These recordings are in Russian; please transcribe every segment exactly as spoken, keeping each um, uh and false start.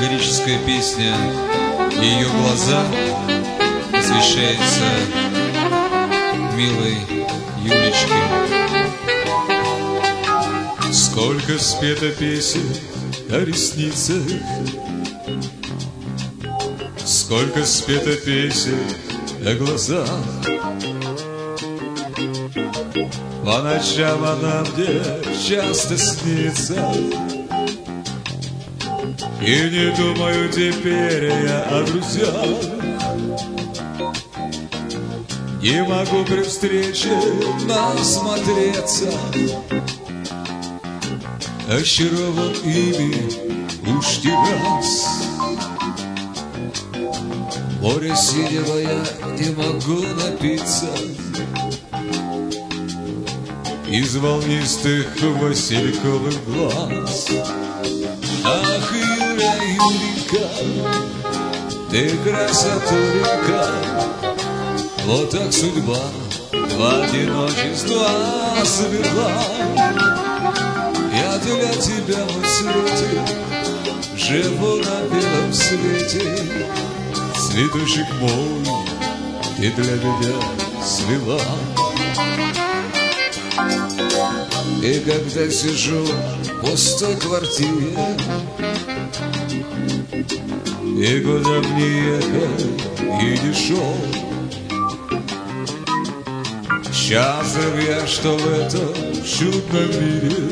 лирическая песня «Ее глаза» посвящается милой Юлечке. Сколько спето песен о ресницах, сколько спето песен о глазах. По ночам она мне часто снится, и не думаю теперь я о друзьях. Не могу при встрече насмотреться, очарован ими уж не раз. Море синего я не могу напиться из волнистых васильковых глаз. Ах, Юля, Юленька, ты красотуленька, вот так судьба два одиночества свела. Я для тебя, мой свете, живу на белом свете. Цветочек мой, ты для меня свела. И когда сижу в пустой квартире, и куда мне ехать и не шел, счастлив я, что в этом чудном мире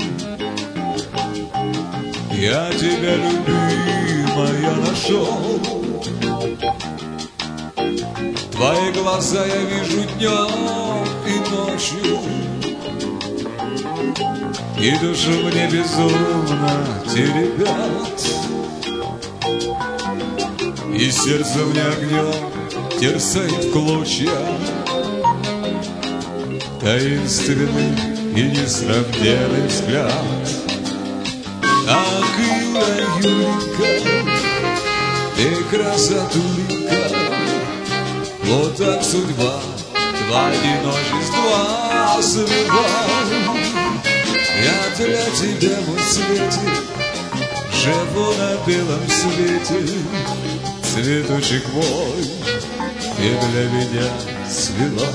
я тебя, любимая, нашел. Твои глаза я вижу днем и ночью, и душу мне безумно теребят, и сердце мне огнем терзает в клочья. Таинственный и несравненный взгляд. Ах, Юля, Юленька, ты красотуленька, вот так судьба два одиночества свела. Я для тебя, мой свете, живу на белом свете. Цветочек мой, ты для меня свела.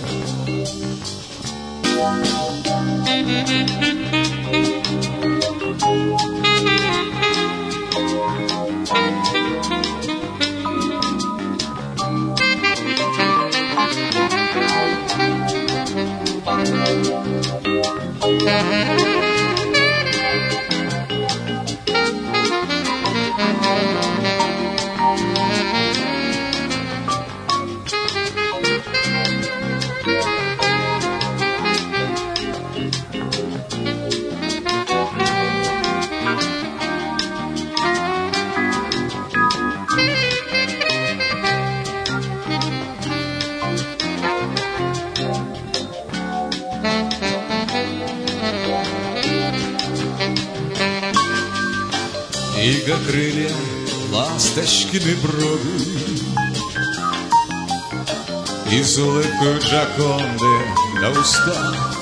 И как крылья ласточкины брови, и с улыбкой Джаконды на устах.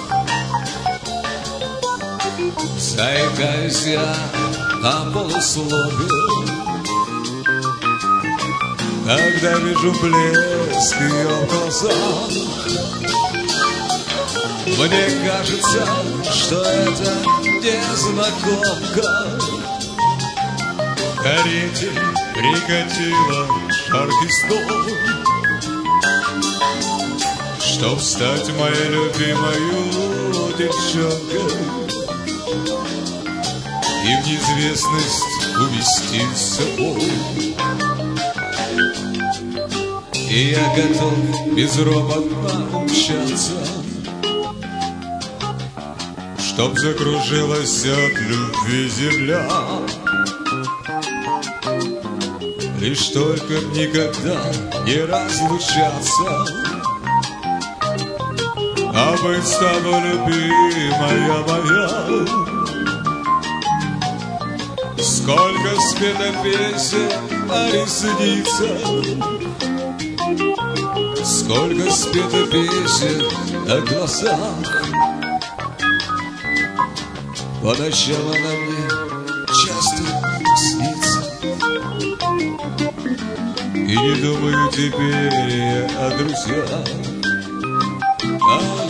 Заикаюсь я на полуслове, когда вижу блеск ее в глазах. Мне кажется, что это незнакомка в карете прикатила жаркий стол, чтоб стать моей любимою девчонкой и в неизвестность увести с собой. И я готов безропотно умчаться, чтоб закружилась от любви земля. Лишь только никогда не разлучаться, а быть с тобой, любимая моя. Сколько спето песен о ресницах, сколько спето песен о глазах. По ночам она мне часто снится, И не думаю теперь о друзьях.